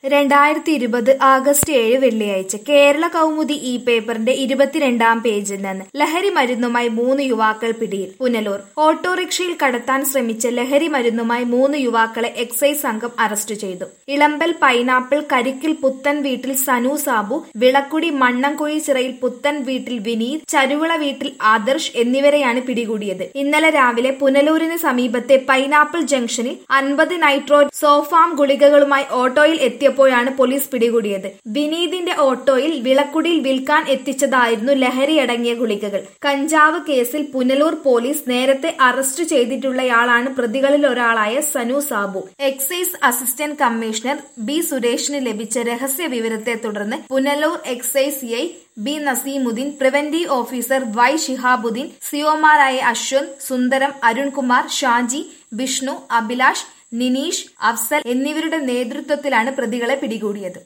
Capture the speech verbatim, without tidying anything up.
രണ്ടായിരത്തി ഇരുപത് ആഗസ്റ്റ് ഏഴ് വെള്ളിയാഴ്ച കേരള കൗമുദി ഈ പേപ്പറിന്റെ ഇരുപത്തിരണ്ടാം പേജിൽ നിന്ന് ലഹരി മരുന്നുമായി മൂന്ന് യുവാക്കൾ പിടിയിൽ. പുനലൂർ ഓട്ടോറിക്ഷയിൽ കടത്താൻ ശ്രമിച്ച ലഹരി മരുന്നുമായി മൂന്ന് യുവാക്കളെ എക്സൈസ് സംഘം അറസ്റ്റ് ചെയ്തു. ഇളമ്പൽ പൈനാപ്പിൾ കരിക്കിൽ പുത്തൻ വീട്ടിൽ സനു സാബു, വിളക്കുടി മണ്ണംകുഴി ചിറയിൽ പുത്തൻ വീട്ടിൽ വിനീത്, ചരുവിള വീട്ടിൽ ആദർശ് എന്നിവരെയാണ് പിടികൂടിയത്. ഇന്നലെ രാവിലെ പുനലൂരിന് സമീപത്തെ പൈനാപ്പിൾ ജംഗ്ഷനിൽ അൻപത് നൈട്രോ സോഫാം ഗുളികകളുമായി ഓട്ടോയിൽ എത്തിയ പ്പോഴാണ് പോലീസ് പിടികൂടിയത്. വിനീതിന്റെ ഓട്ടോയിൽ വിളക്കുടിയിൽ വിൽക്കാൻ എത്തിച്ചതായിരുന്നു ലഹരിയടങ്ങിയ ഗുളികകൾ. കഞ്ചാവ് കേസിൽ പുനലൂർ പോലീസ് നേരത്തെ അറസ്റ്റ് ചെയ്തിട്ടുള്ളയാളാണ് പ്രതികളിൽ ഒരാളായ Sanu Sabu. Excise assistant commissioner B സുരേഷിന് ലഭിച്ച രഹസ്യ വിവരത്തെ തുടർന്ന് Punalur excise I B Naseemuddin, preventive officer Y Shihabuddin, സിഒമാരായ അശ്വന്ത്, സുന്ദരം, അരുൺകുമാർ, ഷാജി, വിഷ്ണു, അഭിലാഷ്, നിനീഷ്, അഫ്സൽ എന്നിവരുടെ നേതൃത്വത്തിലാണ് പ്രതികളെ പിടികൂടിയത്.